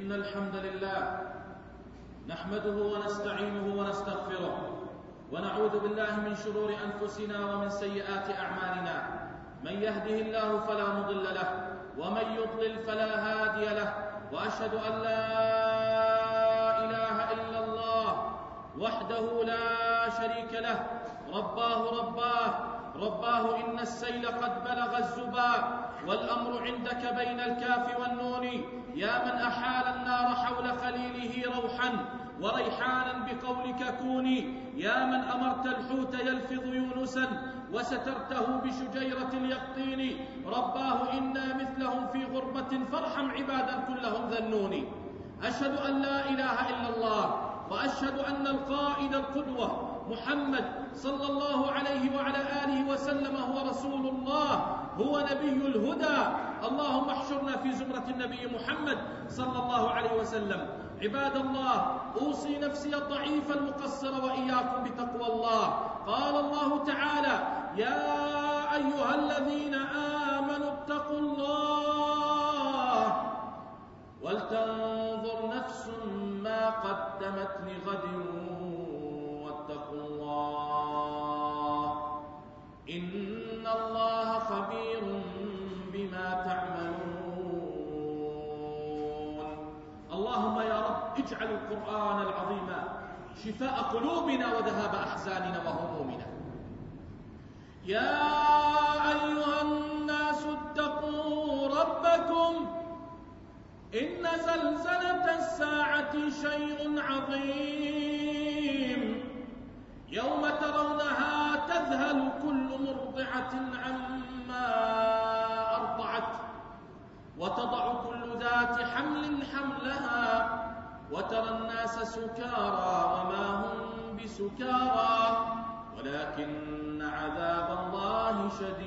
إن الحمد لله نحمده ونستعينه ونستغفره ونعوذ بالله من شرور أنفسنا ومن سيئات أعمالنا. من يهده الله فلا مضل له ومن يضلل فلا هادي له، وأشهد أن لا إله إلا الله وحده لا شريك له رباه إن السيل قد بلغ الزبا والأمر عندك بين الكاف والنون. يا من أحال النار حول خليله روحا وريحانا بقولك كوني، يا من أمرت الحوت يلفظ يونسا وسترته بشجيرة اليقطين. رباه إنا مثلهم في غربة فارحم عبادا كلهم ذنوني. أشهد أن لا إله إلا الله، وأشهد أن القائد القدوة محمد صلى الله عليه وعلى آله وسلم هو رسول الله، هو نبي الهدى. اللهم احشرنا في زمرة النبي محمد صلى الله عليه وسلم. عباد الله، أوصي نفسي الضعيف المقصر وإياكم بتقوى الله. قال الله تعالى: يا أيها الذين آمنوا اتقوا الله ولتنظر نفس ما قدمت لغد واتقوا الله إن الله خبير بما تعملون. اللهم يا رب اجعل القرآن العظيم شفاء قلوبنا وذهاب أحزاننا وهمومنا. يا أيها الناس اتقوا ربكم إن زلزلة الساعة شيء عظيم، يوم ترونها تذهل كل مرضعة عما أرضعت وتضع كل ذات حمل حملها وترى الناس سكارى وما هم بسكارى ولكن عذاب الله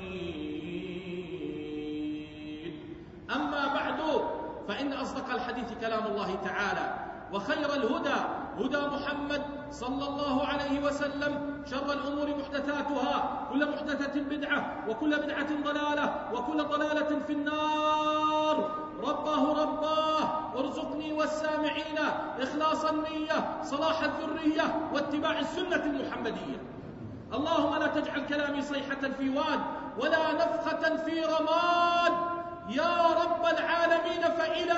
شديد. أما بعد، فإن أصدق الحديث كلام الله تعالى، وخير الهدى هدى محمد صلى الله عليه وسلم. شر الأمور محدثاتها، كل محدثة بدعة وكل بدعة ضلالة وكل ضلالة في النار. رباه ارزقني والسامعين إخلاص النية، صلاح الذرية، واتباع السنة المحمدية. اللهم لا تجعل كلامي صيحة في واد ولا نفخة في رماد يا رب العالمين. فإلى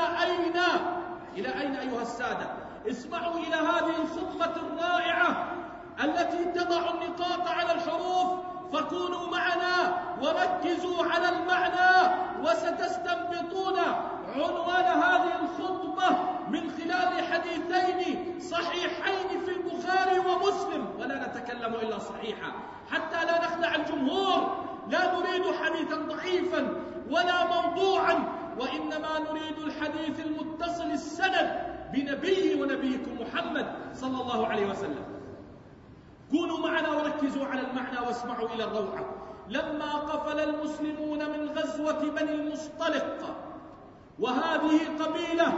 أين أيها السادة؟ اسمعوا إلى هذه الخطبة الرائعة التي تضع النقاط على الحروف، فكونوا معنا وركزوا على المعنى، وستستنبطون عنوان هذه الخطبة من خلال حديثين صحيحين في البخاري ومسلم، ولا نتكلم إلا صحيحا حتى لا نخدع الجمهور. لا نريد حديثا ضعيفا ولا موضوعا، وإنما نريد الحديث المتصل السند بنبي ونبيكم محمد صلى الله عليه وسلم. كونوا معنا وركزوا على المعنى واسمعوا إلى الروعة. لما قفل المسلمون من غزوة بني المصطلق، وهذه قبيلة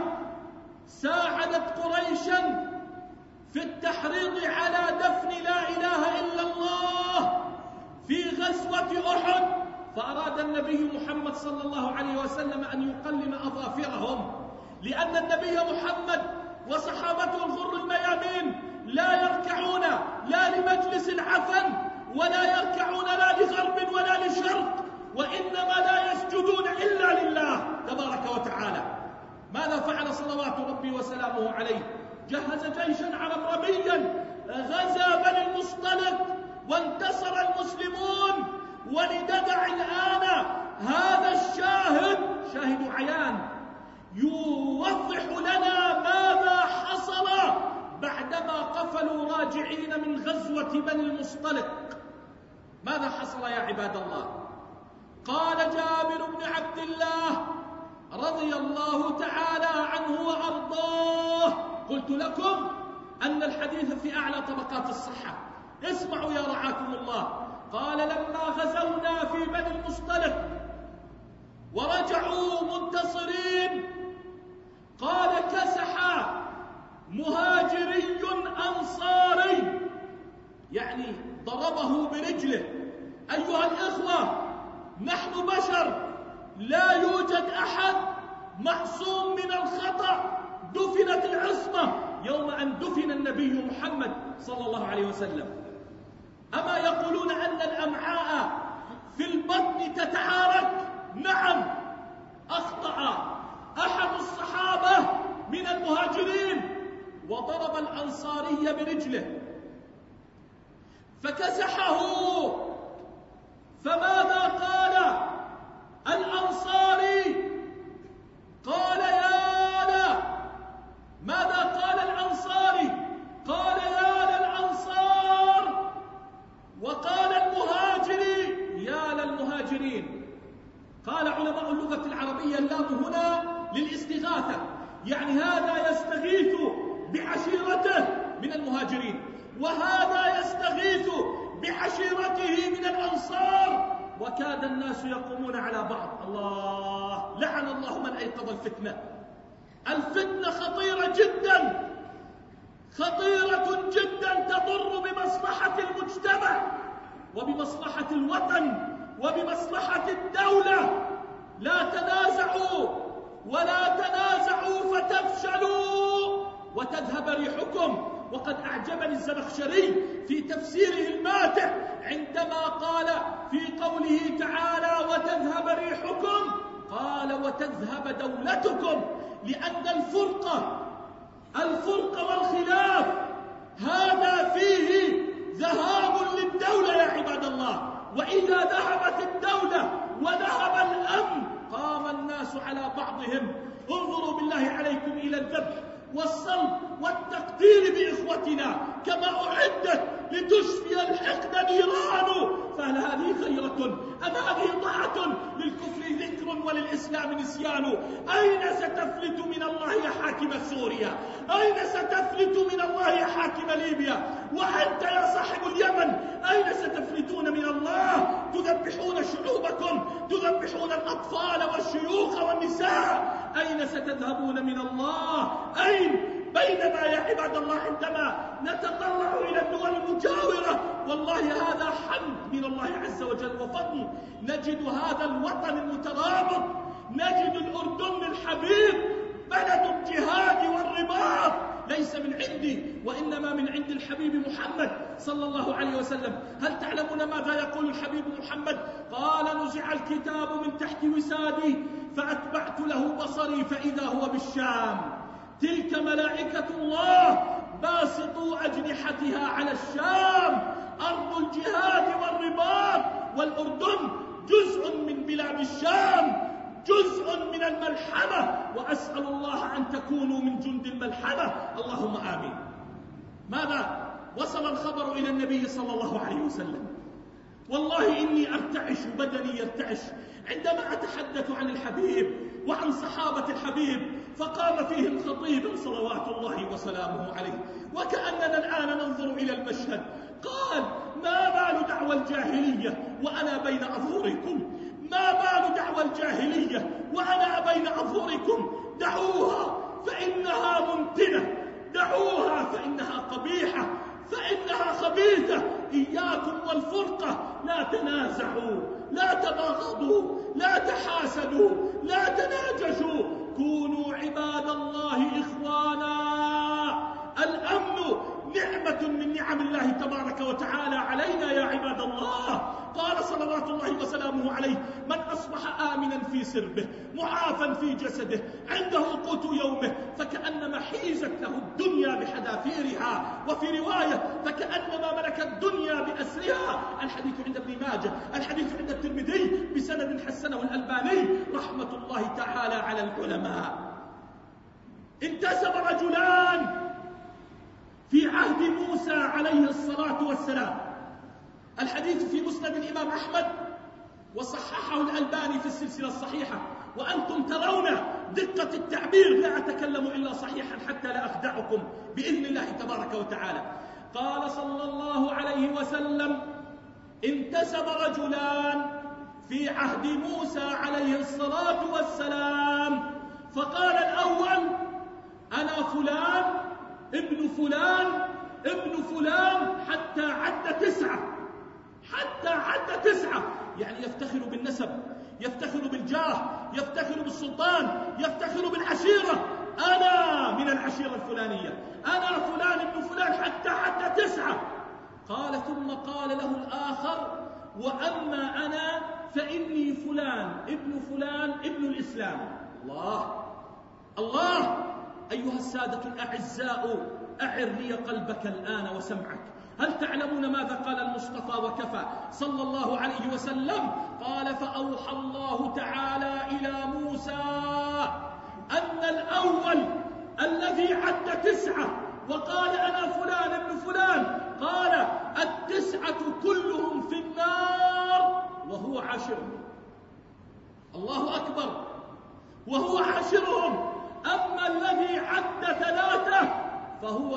ساعدت قريشا في التحريض على دفن لا إله إلا الله في غزوة أحد، فأراد النبي محمد صلى الله عليه وسلم أن يقلم أظافرهم، لأن النبي محمد وصحابته الغر الميامين لا يركعون لا لمجلس العفن ولا يركعون لا لغرب ولا لشرق، وإنما لا يسجدون إلا لله تبارك وتعالى. ماذا فعل صلوات ربي وسلامه عليه؟ جهز جيشا عربيا غزا بني المصطلق وانتصر المسلمون. ولندع الآن هذا الشاهد، شاهد عيان، يوضح لنا ماذا حصل بعدما قفلوا راجعين من غزوة بني المصطلق. ماذا حصل يا عباد الله؟ قال جابر بن عبد الله رضي الله تعالى عنه وأرضاه: قلت لكم أن الحديث في أعلى طبقات الصحة. اسمعوا يا رعاكم الله. قال: لما غزونا في بني المصطلق ورجعوا منتصرين، قال: كسح مهاجري أنصاري، يعني ضربه برجله. أيها الإخوة، نحن بشر، لا يوجد أحد معصوم من الخطأ. محمد صلى الله عليه وسلم. أما يقولون أن الأمعاء في البطن تتعارك؟ نعم، أخطأ أحد الصحابة من المهاجرين وضرب الأنصاري برجله فكسحه، فماذا قال الأنصاري؟ قال يا لا. ماذا قال الأنصاري؟ قال يا للأنصار. وقال المهاجري يا للمهاجرين. قال علماء اللغة العربية اللام هنا للاستغاثة، يعني هذا يستغيث بعشيرته من المهاجرين وهذا يستغيث بعشيرته من الأنصار، وكاد الناس يقومون على بعض. الله، لعن الله من أيقظ الفتنة. الفتنة خطيرة جدا، خطيرة جدا، تضر بمصلحة المجتمع وبمصلحة الوطن وبمصلحة الدولة. لا تنازعوا ولا تنازعوا فتفشلوا وتذهب ريحكم. وقد أعجبني الزمخشري في تفسيره الماتع عندما قال في قوله تعالى وتذهب ريحكم، قال وتذهب دولتكم، لأن الفرق والخلاف هذا فيه ذهاب للدولة يا عباد الله. وإذا ذهبت الدولة وذهب الأمن قام الناس على بعضهم. انظروا بالله عليكم إلى الذبح والصلب والتقتيل بإخوتنا كما أعدت لتشفي الحقد نيران، فهل هذه خيرة أم هذه ضعة؟ للكفر ذكر وللإسلام نسيان. أين ستفلت من الله يا حاكم سوريا؟ أين ستفلت من الله يا حاكم ليبيا؟ وأنت يا صاحب اليمن أين ستفلتون من الله؟ تذبحون شعوبكم، تذبحون الأطفال والشيوخ والنساء. أين ستذهبون من الله؟ أين؟ بينما يا عباد الله عندما نتطلع إلى الدول المجاورة والله هذا حمد من الله عز وجل وفضل، نجد هذا الوطن المترابط، نجد الأردن الحبيب بلد الجهاد والرباط، ليس من عندي وإنما من عند الحبيب محمد صلى الله عليه وسلم. هل تعلمون ماذا يقول الحبيب محمد؟ قال نزع الكتاب من تحت وسادي فأتبعت له بصري فإذا هو بالشام، تلك ملائكة الله باسطوا أجنحتها على الشام، أرض الجهاد والرباط، والأردن جزء من بلاد الشام، جزء من الملحمة، وأسأل الله أن تكونوا من جند الملحمة، اللهم آمين. ماذا وصل الخبر إلى النبي صلى الله عليه وسلم؟ والله إني أرتعش، بدني يرتعش عندما أتحدث عن الحبيب وعن صحابة الحبيب. فقام فيهم خطيبا صلوات الله وسلامه عليه وكأننا الآن ننظر إلى المشهد. قال ما بال دعوى الجاهلية وأنا بين أظهركم؟ ما بال دعوى الجاهلية وأنا بين أظهركم؟ دعوها فإنها منتنة، دعوها فإنها قبيحة، فإنها خبيثة. إياكم والفرقة، لا تنازعوا، لا تباغضوا، لا تحاسدوا، لا تناجشوا، كونوا عباد الله إخوانا. الأمن نعمة من نعم الله تبارك وتعالى علينا يا عباد الله. قال صلوات الله وسلامه عليه من أصبح آمنا في سربه معافا في جسده عنده قوت يومه فكأنما حيزت له الدنيا بحذافيرها، وفي رواية فكأنما ملك الدنيا بأسرها. الحديث عند ابن ماجه، الحديث عند الترمذي بسند حسنه الألباني رحمة الله تعالى على العلماء. انتسب رجلان في عهد موسى عليه الصلاة والسلام، الحديث في مسند الإمام أحمد وصححه الألباني في السلسلة الصحيحة، وأنتم ترون دقة التعبير، لا أتكلم إلا صحيحا حتى لا أخدعكم بإذن الله تبارك وتعالى. قال صلى الله عليه وسلم انتسب رجلان في عهد موسى عليه الصلاة والسلام، فقال الأول أنا فلان ابن فلان ابن فلان حتى عد 9، حتى عد 9، يعني يفتخر بالنسب، يفتخر بالجاه، يفتخر بالسلطان، يفتخر بالعشيرة. أنا من العشيرة الفلانية، أنا فلان ابن فلان فلان حتى 9. قال ثم قال له الآخر: وأما أنا فإني فلان ابن الإسلام. الله أيها السادة الأعزاء، أعر لي قلبك الآن وسمعك. هل تعلمون ماذا قال المصطفى وكفى صلى الله عليه وسلم؟ قال: فأوحى الله تعالى إلى موسى أن الأول الذي عد 9 وقال أنا فلان ابن فلان، قال 9 كلهم في النار وهو عاشرهم. الله أكبر، وهو عاشرهم. أما الذي عد 3 فهم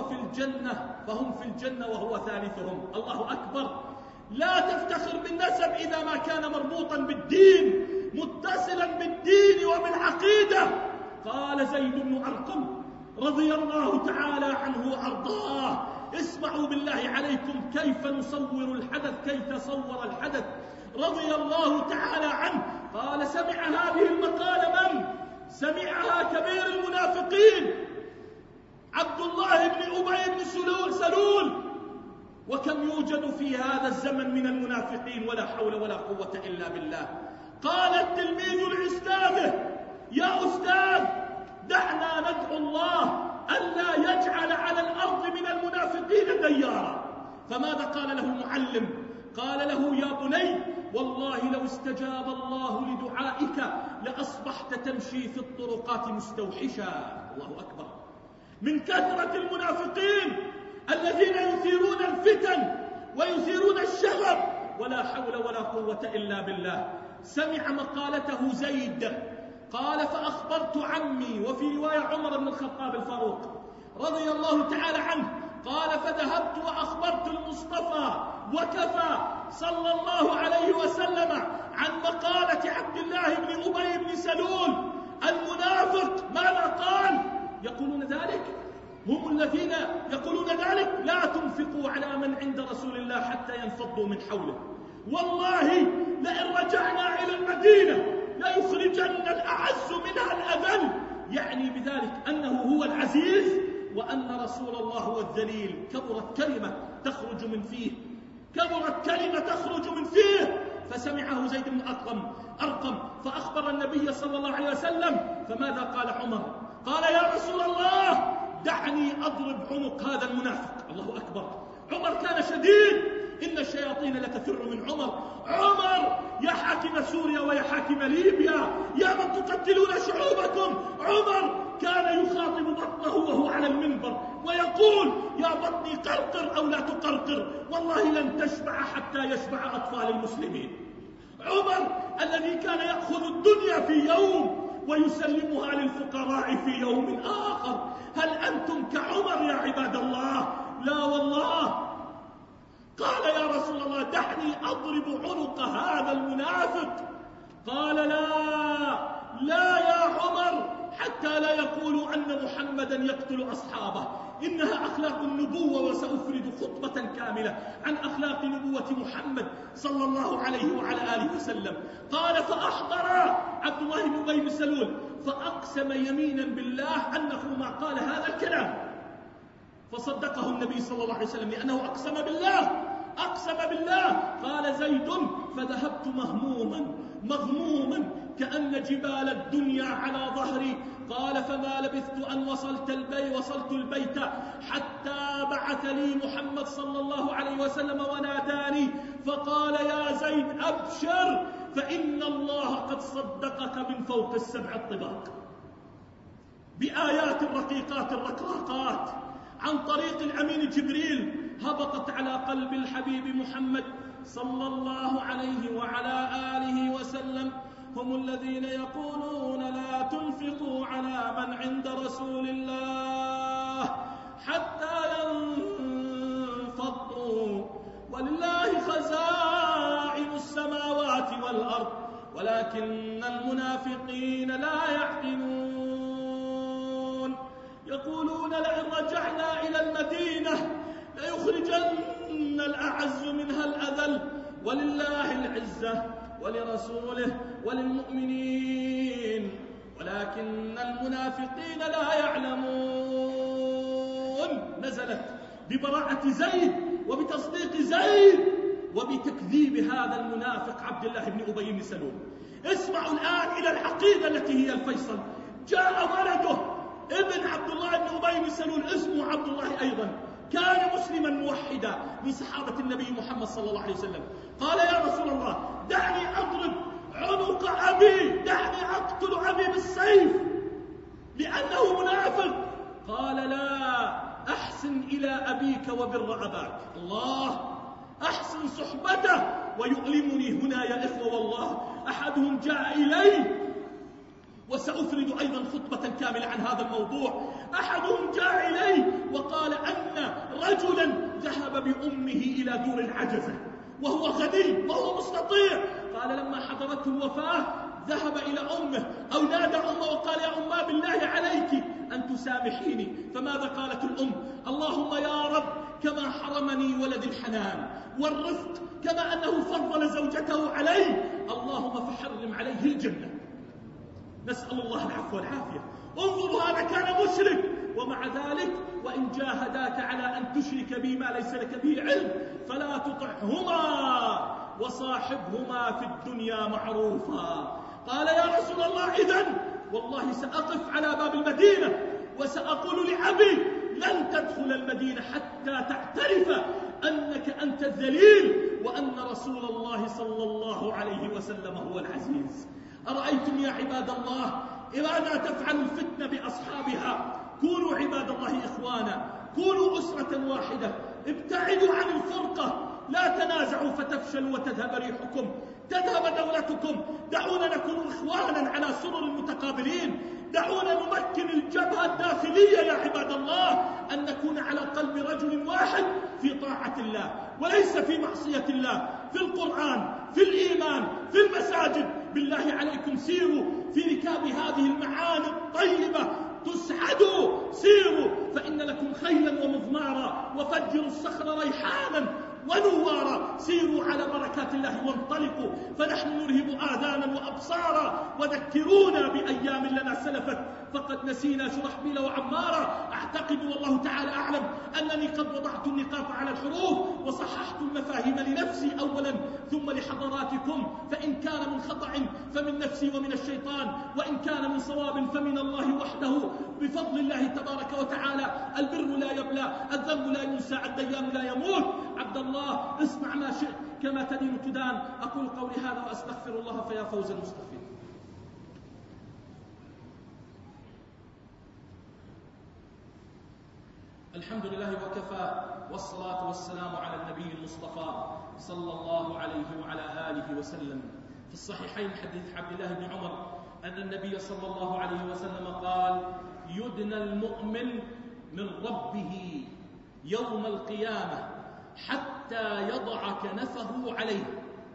في الجنة وهو ثالثهم. الله أكبر. لا تفتخر بالنسب إذا ما كان مربوطا بالدين، متصلا بالدين وبالعقيدة. قال زيد بن أرقم رضي الله تعالى عنه وأرضاه: اسمعوا بالله عليكم كيف نصور الحدث، كيف صور الحدث رضي الله تعالى عنه. قال: سمع هذه المقالة من؟ سمعها كبير المنافقين عبد الله بن أبي بن سلول. وكم يوجد في هذا الزمن من المنافقين، ولا حول ولا قوة إلا بالله. قال التلميذ لأستاذه: يا أستاذ، دعنا ندعو الله ألا يجعل على الأرض من المنافقين ديارا. فماذا قال له المعلم؟ قال له: يا بني، والله لو استجاب الله لدعائك لأصبحت تمشي في الطرقات مستوحشا. الله أكبر. من كثرة المنافقين الذين يثيرون الفتن ويثيرون الشغب، ولا حول ولا قوة إلا بالله. سمع مقالته زيد، قال: فأخبرت عمي، وفي رواية عمر بن الخطاب الفاروق رضي الله تعالى عنه، قال: فذهبت وأخبرت المصطفى وكفى صلى الله عليه وسلم عن مقالة عبد الله بن أبي بن سلول المنافق. ماذا قال؟ يقولون ذلك، هم الذين يقولون ذلك: لا تنفقوا على من عند رسول الله حتى ينفضوا من حوله. والله لئن رجعنا إلى المدينة ليخرجن الأعز منها الأذل. يعني بذلك أنه هو العزيز وأن رسول الله هو الذليل. كبرت كلمة تخرج من فيه. فسمعه زيد بن أرقم فأخبر النبي صلى الله عليه وسلم. فماذا قال عمر؟ قال: يا رسول الله، دعني أضرب عنق هذا المنافق. الله أكبر. عمر كان شديد. إن الشياطين لتفر من عمر يا حاكم سوريا ويا حاكم ليبيا، يا من تقتلون شعوبكم. عمر كان يخاطب بطنه وهو على المنبر ويقول: يا بطني قرقر أو لا تقرقر، والله لن تشبع حتى يشبع أطفال المسلمين. عمر الذي كان يأخذ الدنيا في يوم ويسلمها للفقراء في يوم آخر. هل أنتم كعمر يا عباد الله؟ لا والله. قال: يا رسول الله، دعني أضرب عنق هذا المنافق. قال: لا يا عمر، حتى لا يقولوا أن محمدا يقتل أصحابه. إنها أخلاق النبوة، وسأفرد خطبة كاملة عن أخلاق نبوة محمد صلى الله عليه وعلى آله وسلم. قال: فأحضر عبد الله بن أبي بن سلول فأقسم يمينا بالله أنه ما قال هذا الكلام، فصدقه النبي صلى الله عليه وسلم لأنه أقسم بالله. قال زيد: فذهبت مغموما كأن جبال الدنيا على ظهري. قال: فما لبثت أن وصلت البيت حتى بعث لي محمد صلى الله عليه وسلم وناداني فقال: يا زيد، أبشر، فإن الله قد صدقك من فوق 7 الطباق بآيات رقيقات الرقراقات عن طريق الأمين جبريل هبطت على قلب الحبيب محمد صلى الله عليه وعلى آله وسلم. هم الذين يقولون: لا تنفقوا على من عند رسول الله حتى ينفضوا، ولله خزائن السماوات والأرض ولكن المنافقين لا يعقلون. يقولون: لئن رجعنا إلى المدينة ليخرجن الأعز منها الأذل، ولله العزة ولرسوله وللمؤمنين ولكن المنافقين لا يعلمون. نزلت ببراءة زيد وبتصديق زيد وبتكذيب هذا المنافق عبد الله بن أبي بن سلول. اسمعوا الآن إلى العقيدة التي هي الفيصل. جاء ولده ابن عبد الله بن أبي بن سلول اسمه عبد الله أيضا، كان مسلما موحدا من صحابة النبي محمد صلى الله عليه وسلم. قال يا رسول الله دعني أضرب عنق أبي، دعني أقتل أبي بالسيف لأنه منافق. قال لا، أحسن إلى أبيك وبر أباك. الله، أحسن صحبته. ويؤلمني هنا يا إخوة والله، أحدهم جاء إلي وسأفرد أيضا خطبة كاملة عن هذا الموضوع. أحدهم جاء إلي وقال أن رجلا ذهب بأمه إلى دور العجزة وهو غني وهو مستطيع. قال لما حضرته الوفاة ذهب إلى أمه أو نادى أمه وقال يا أمه بالله عليك أن تسامحيني. فماذا قالت الأم؟ اللهم يا رب كما حرمني ولد الحنان والرفق كما أنه فضل زوجته علي، اللهم فحرم عليه الجنة. نسأل الله العفو والعافية. انظروا، هذا كان مشرك، ومع ذلك وإن جاهداك على أن تشرك بي ما ليس لك به علم فلا تطعهما وصاحبهما في الدنيا معروفا. قال يا رسول الله إذن والله سأقف على باب المدينة وسأقول لأبي لن تدخل المدينة حتى تعترف أنك أنت الذليل وأن رسول الله صلى الله عليه وسلم هو العزيز. أرأيتم يا عباد الله إذا تفعل الفتنة بأصحابها؟ كونوا عباد الله إخوانا، كونوا أسرة واحدة، ابتعدوا عن الفرقة، لا تنازعوا فتفشلوا وتذهب ريحكم، تذهب دولتكم. دعونا نكون إخوانا على سرر متقابلين، دعونا نمكن الجبهة الداخلية يا عباد الله، أن نكون على قلب رجل واحد في طاعة الله وليس في معصية الله، في القرآن، في الإيمان، في المساجد. بالله عليكم سيروا في ركاب هذه المعاني الطيبة تسعدوا، سيروا فإن لكم خيلا ومضمارا، وفجروا الصخر ريحانا ونوارا. سيروا على بركات الله وانطلقوا، فنحن نرهب آذانا وأبصارا. وذكرونا بأيام لنا سلفت فقد نسينا شرحبيل وعمارا. أعتقد والله تعالى أعلم أنني قد وضعت النقاط على الحروف وصححت المفاهيم لنفسي أولا ثم لحضراتكم، فإن كان من خطأ فمن نفسي ومن الشيطان، وإن كان من صواب فمن الله وحده بفضل الله تبارك وتعالى. البر لا يبلى، الذنب لا ينسى، الديان لا يموت. عبد الله اسمع ما شئت كما تدين تدان. أقول قولي هذا وأستغفر الله فيا فوز المستغفرين. الحمد لله وكفى، والصلاة والسلام على النبي المصطفى صلى الله عليه وعلى آله وسلم. في الصحيحين حديث عبد الله بن عمر أن النبي صلى الله عليه وسلم قال يدنى المؤمن من ربه يوم القيامة حتى يضع كنفه عليه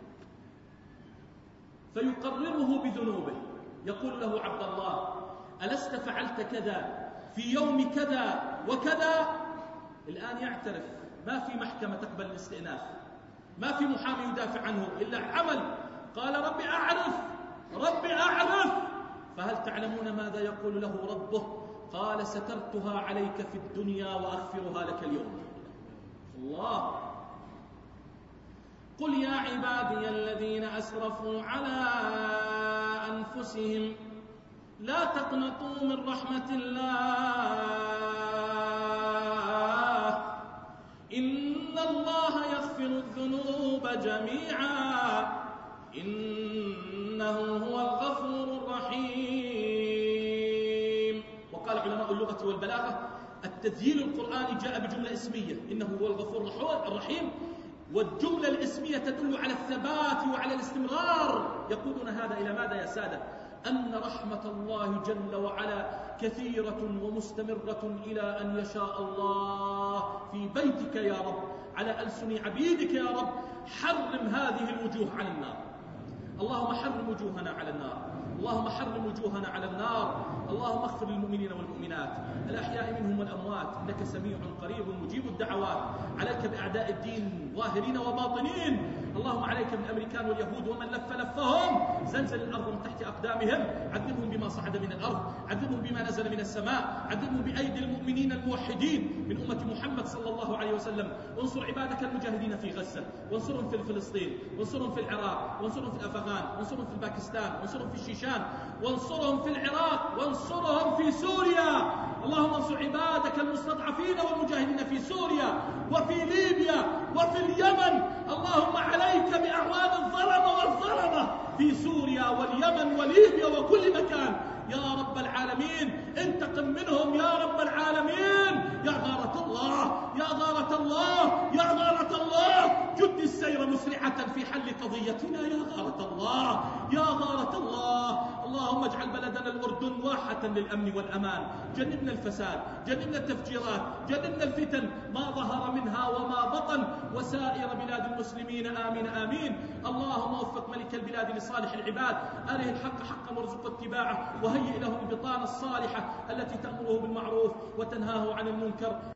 فيقرره بذنوبه. يقول له عبد الله ألست فعلت كذا في يوم كذا وكذا؟ الآن يعترف، ما في محكمة تقبل الاستئناف، ما في محامي يدافع عنه إلا عمل. قال ربي أعرف، ربي أعرف. فهل تعلمون ماذا يقول له ربه؟ قال سترتها عليك في الدنيا وأغفرها لك اليوم. الله. قل يا عبادي الذين أسرفوا على أنفسهم لا تقنطوا من رحمة الله إن الله يغفر الذنوب جميعا إنه هو الغفور الرحيم. وقال علماء اللغة والبلاغة التذييل القرآني جاء بجملة اسمية إنه هو الغفور الرحيم، والجملة الاسمية تدل على الثبات وعلى الاستمرار. يقودنا هذا إلى ماذا يا سادة؟ أن رحمة الله جل وعلا كثيرة ومستمرة إلى أن يشاء الله في بيتك يا رب على ألسن عبيدك يا رب. حرم هذه الوجوه على النار، اللهم حرم وجوهنا على النار، اللهم حرم وجوهنا على النار. اللهم اغفر للمؤمنين والمؤمنات الأحياء منهم والأموات إنك سميع قريب مجيب الدعوات. عليك بأعداء الدين ظاهرين وباطنين، اللهم عليك بالأمريكان واليهود ومن لف لفهم. زلزل الأرض من تحت أقدامهم، عذبهم بما صعد من الأرض، عذبهم بما نزل من السماء، عذبهم بأيدي المؤمنين الموحدين من أمة محمد صلى الله عليه وسلم. وانصر عبادك المجاهدين في غزة، وانصرهم في فلسطين، وانصرهم في العراق، وانصرهم في الأفغان، وانصرهم في باكستان، وانصرهم في الشيشان، وانصرهم في العراق، وانصرهم في سوريا. اللهم انصر عبادك المستضعفين والمجاهدين في سوريا وفي ليبيا وفي اليمن. اللهم عليك بأعوان الظلمة والظلمة في سوريا واليمن وليبيا وكل مكان يا رب العالمين. انتقم منهم يا رب العالمين. يا غارة الله، يا غارة الله، يا غارة الله، جد السير مسرعة في حل قضيتنا يا غارة الله، يا غارة الله. اللهم اجعل بلدنا الأردن واحة للأمن والأمان. جنبنا الفساد، جنبنا التفجيرات، جنبنا الفتن ما ظهر منها وما بطن، وسائر بلاد المسلمين آمين آمين. اللهم وفق ملك البلاد لصالح العباد، أره الحق حقا وارزق اتباعه، وهيئ له البطانة الصالحة التي تأمره بالمعروف وتنهاه عن المنكر.